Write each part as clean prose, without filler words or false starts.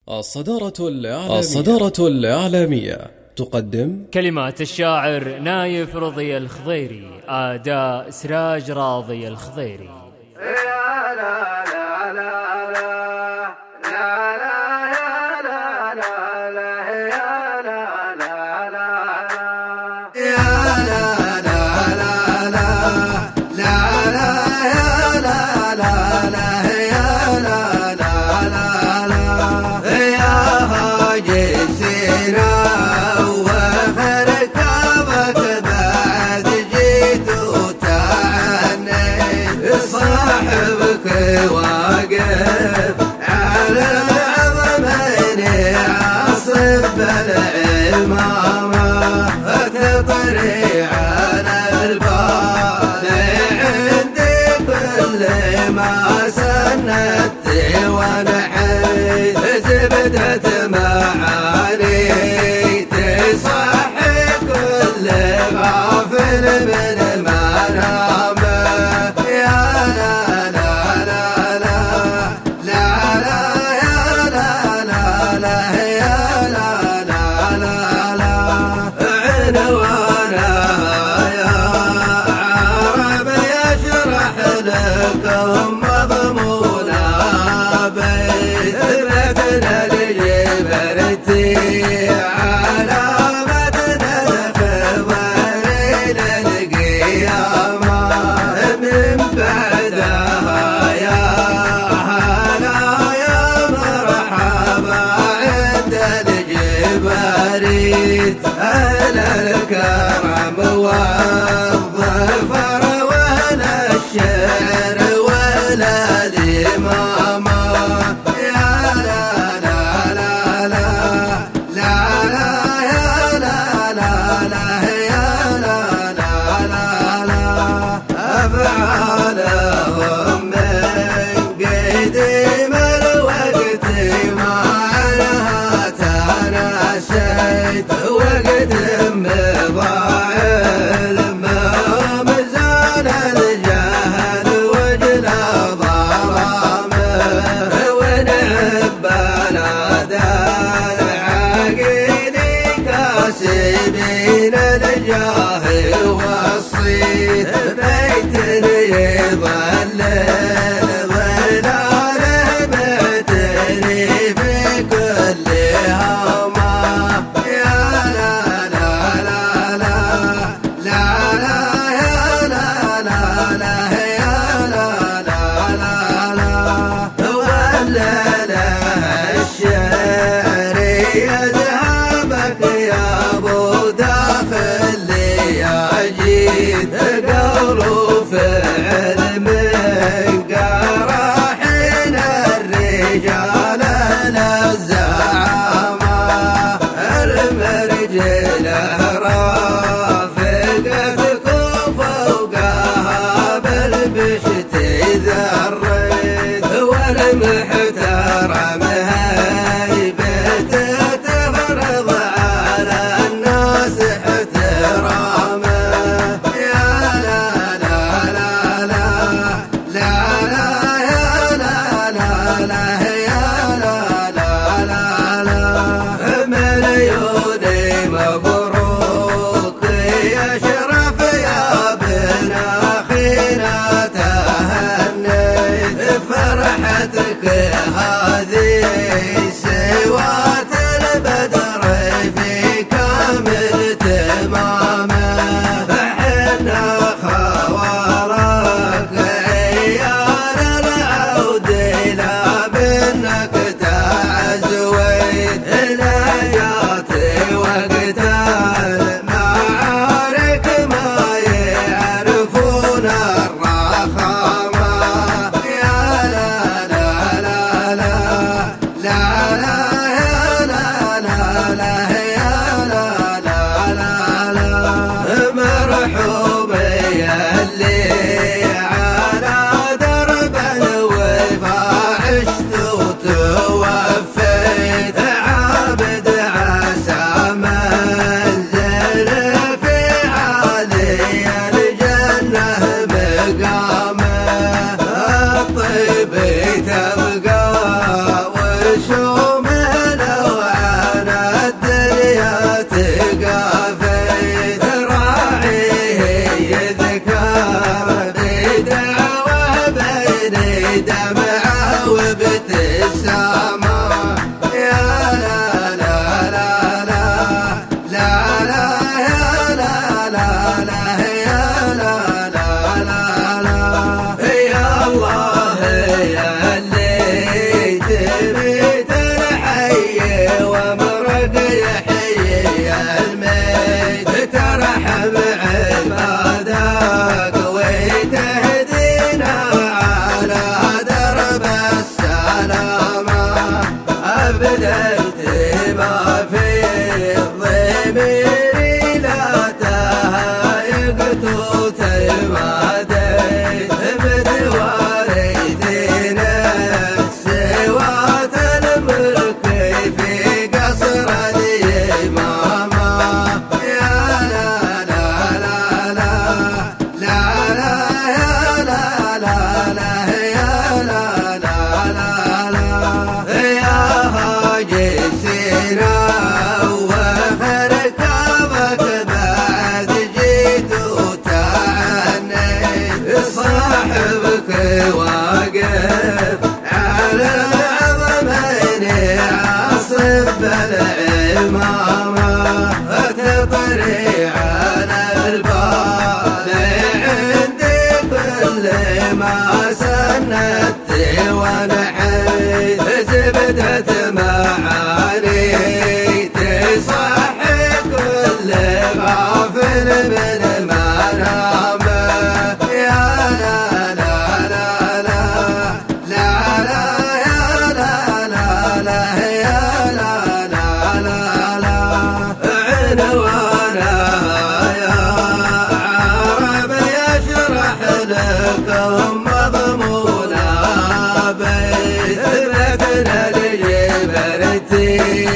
الصدارة الإعلامية تقدم كلمات الشاعر نايف رضي الخضيري، أداء سراج راضي الخضيري. واقف على عظمين عصب العمامة تطري على البال عندي كل ما سندت ونحيت زبدت معاني تصحي كل غافل من منامه. لكم مضمونا بيتنا لجبرتي علامتنا الخضر للقيامة من بعدها يا هلا يا مرحبا عند الجبريت أهل الكرم والظفر الشعر ولا الإمامة. يا لا لا لا لا لا لا يا لا لا لا يا لا لا لا لا أفعالهم من قديم الوقت ما عنها تناسيت وقت مضاعل سبيل الجاه والصيت بيت يظلل ظلاله بيتني في كل هما. يا لا لا لا لا لا لا يا لا لا لا يا لا لا لا لا ولله الشعر يذهبك يا قولوا فعل من قراحي بدلت ما في ضميري لا تهايقت وتماديت بتواريث نفسي وتلملك في قصر اليمامة يا لا لا لا لا لا لا يا لا لا لا يا لا لا لا لا يا هاجي سينا وفركابك بعد جيت وتعنيت صاحبك واقف على العظمين عصب العمامة تطري على البال عندي كل ما سندت ونحيت زبدت معاني تصحي كل غافل من منامه يا لا لا لا لا لا لا يا لا لا لا يا لا لا لا لا عنوانها يا عرب يشرح لكم مضمونها بيتنا لجبرتي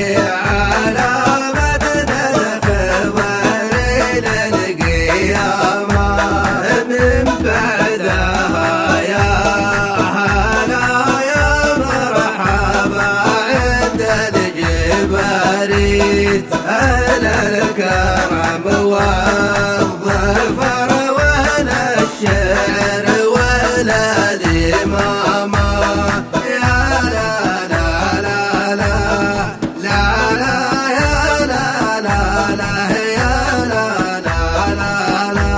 علامتنا الخضر للقيامة من بعدها يا هلا يا مرحبا عند الجباريت أهل الكرم والظفر ولا الشعر ولا الإمامة يا لا لا لا لا لا لا يا لا لا لا يا لا لا لا لا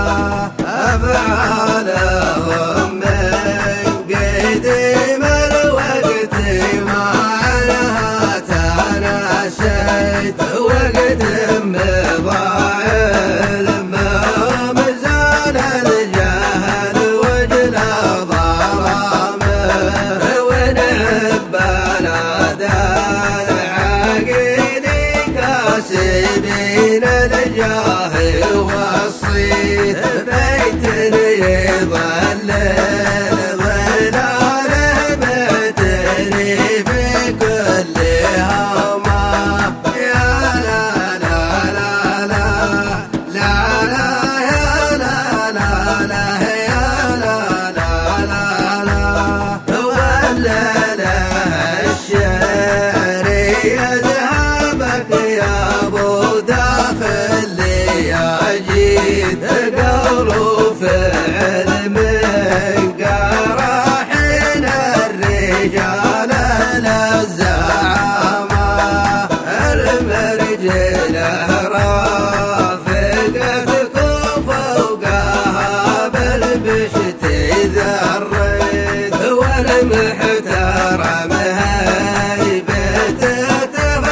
أفعالهم من قديم الوقت ما لها تناسيت وقت مضاع المهم زال الجهل وجل ظلامه ونعب بلاد العاقل كاسبين الجاه والصيت بيت يظلل ظلاله بيتني في كل هامة يا لا لا لا لا لا لا يا لا لا لا يا لا لا لا لا ولله الشعر يذهبك يا ابو داخل لي اجيد قولوا فعل من قراحين الرجال للزعامة المرجل رافقتكم فوقها بالبشت ذريت والمحترم هيبته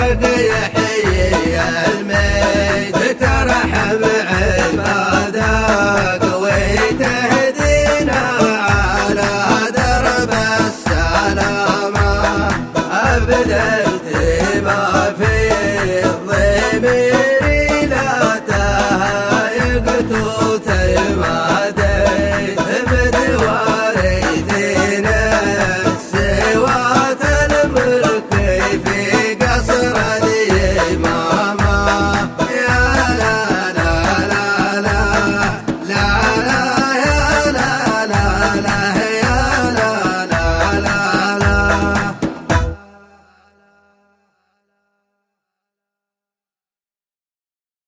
البقية